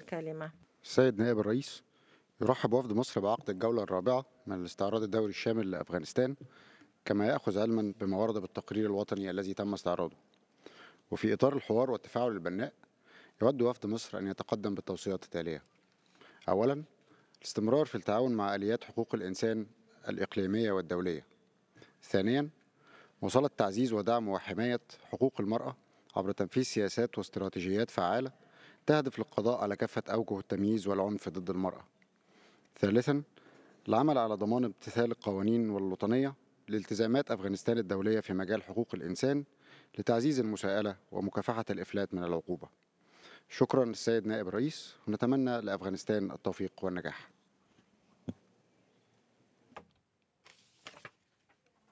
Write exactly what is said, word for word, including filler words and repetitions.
الكلمة. السيد نائب الرئيس، يرحب وفد مصر بعقد الجولة الرابعة من الاستعراض الدولي الشامل لأفغانستان، كما يأخذ علما بما ورد بالتقرير الوطني الذي تم استعراضه. وفي إطار الحوار والتفاعل البناء، يود وفد مصر أن يتقدم بالتوصيات التالية: أولا، الاستمرار في التعاون مع آليات حقوق الإنسان الإقليمية والدولية. ثانيا، مواصلة تعزيز ودعم وحماية حقوق المرأة عبر تنفيذ سياسات واستراتيجيات فعالة تهدف للقضاء على كافة أوجه التمييز والعنف ضد المرأة. ثالثا، العمل على ضمان امتثال القوانين والوطنية لالتزامات أفغانستان الدولية في مجال حقوق الإنسان لتعزيز المساءلة ومكافحة الإفلات من العقوبة. شكرا للسيد نائب الرئيس، ونتمنى لأفغانستان التوفيق والنجاح.